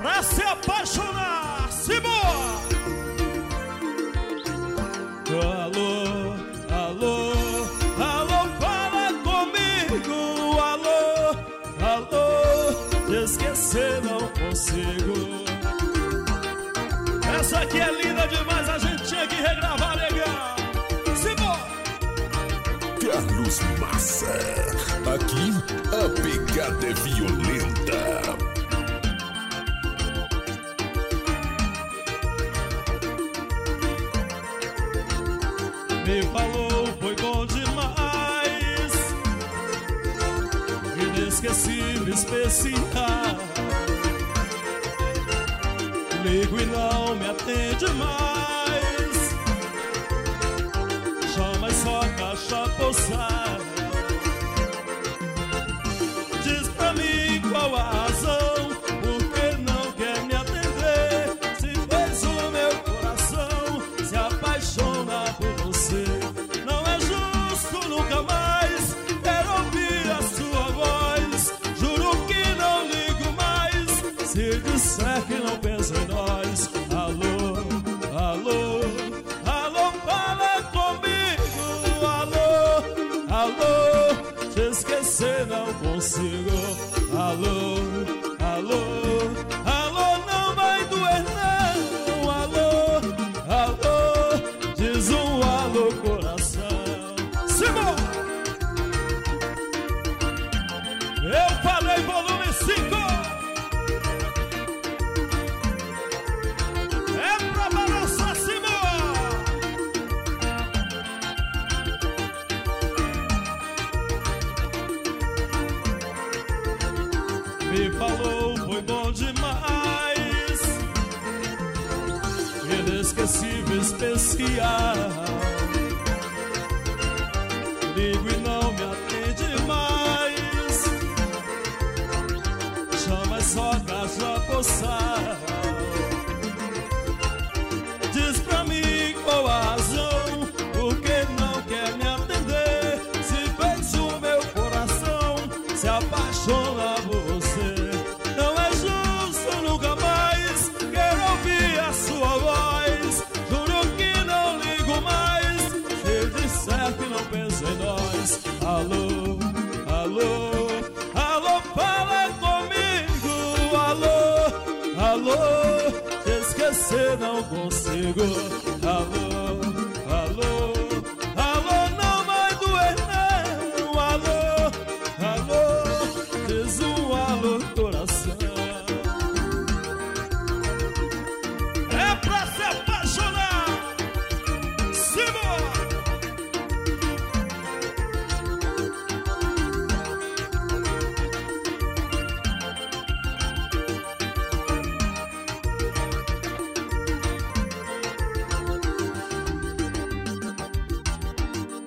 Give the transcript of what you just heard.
pra se apaixonar. Simão! Alô, alô, alô, fala comigo. Alô, alô, te esquecer não consigo. Essa aqui é linda demais, a gente tinha que regravar, legal. Simão! Carlos Massa, aqui a pegada é violenta. Me falou, foi bom demais, inesquecível, especial. Ligo e não me atende mais, chama e só caixa postal. Diz pra mim qual a razão, porque não quer me atender. Se fez o meu coração se apaixona por você. Não é justo, nunca mais quero ouvir a sua voz. Juro que não ligo mais, se disser que não penso em nós. Alô, alô, alô, fala comigo. Alô, alô, te esquecer não consigo. Alô, alô, alô, não vai doer não. Alô, alô, diz um alô coração. Simão! Eu falei volume 5. É pra balançar, Simão! Me falou, foi bom demais, inesquecível, especial. Ligo e não me atende mais, chama só caixa postal. Diz pra mim qual a razão, porque não quer me atender. Se fez o meu coração se apaixona por você. Não é justo, nunca mais quero ouvir a sua voz. Juro que não ligo mais, se disser que não penso em nós. Alô, alô, alô, fala comigo. Alô, alô, te esquecer não consigo. Alô, alô, alô, não vai doer não. Alô, alô, diz